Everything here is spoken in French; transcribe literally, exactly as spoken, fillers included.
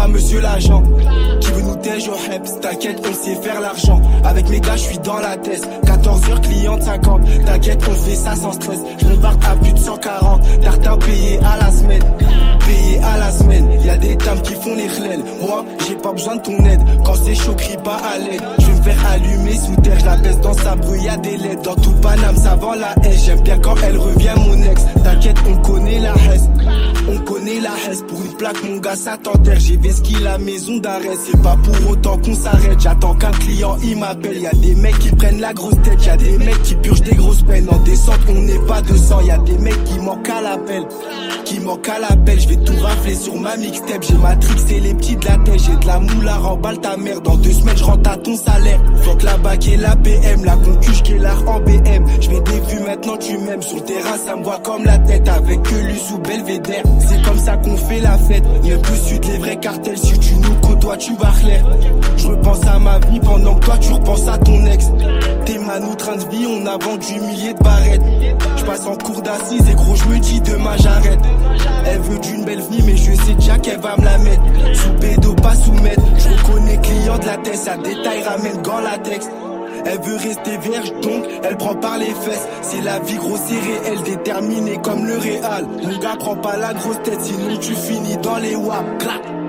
monsieur l'agent qui veut nous tège au Heps. T'inquiète, on sait faire l'argent. Avec mes gars, je suis dans la tête. quatorze heures, cliente cinquante. T'inquiète, on fait ça sans stress. Je me barre à plus de cent quarante. Tartin payé à la semaine. Payé à la semaine. Y'a des dames qui font les chlènes. Moi, j'ai pas besoin de ton aide. Quand c'est chaud, crie pas à l'aide. Je vais me faire allumer sous terre. Je la baisse dans sa bruit, y'a des lettres. Dans tout Paname, ça vend la haine. J'aime bien quand elle revient, mon ex. T'inquiète, on connaît la haine. On connaît la haine. Pour une plaque, mon gars, ça t'enterre. J'ai vesquille la maison d'arrêt. C'est pas pour autant qu'on s'arrête. J'attends qu'un client, il m'appelle. Y'a des mecs qui prennent la grosse tête. Y'a des mecs qui purgent des grosses peines. En descente, on n'est pas de sang. Y'a des mecs qui manquent à l'appel. Qui manquent à l'appel. Je vais tout rafler sur ma mixtape. J'ai Matrix et les petits de la tête. J'ai de la moule à remballe ta mère. Dans deux semaines, je rentre à ton salaire. Faut que la bague et la B M. La concuche qui est l'art en B M. Je vais des vues, maintenant tu m'aimes. Sur le terrain, ça me voit comme la tête. Avec que lui sous Belvédère. C'est comme ça qu'on fait la fête. neuf plus sud, les vrais cartels. Si tu nous côtoies, tu vas clair. Je repense à ma vie pendant que toi tu repenses à ton ex. T'es man train de vie, on a vendu milliers de barrettes. Je passe en cours d'assises et gros je me dis demain j'arrête. Elle veut d'une belle vie mais je sais déjà qu'elle va me la mettre. Sous bédo, pas sous maître. Je reconnais client de la tête, ça détail ramène gant latex. Elle veut rester vierge donc elle prend par les fesses. C'est la vie grosse et réelle, déterminée comme le Real. Mon gars prend pas la grosse tête sinon tu finis dans les W A P. Clac.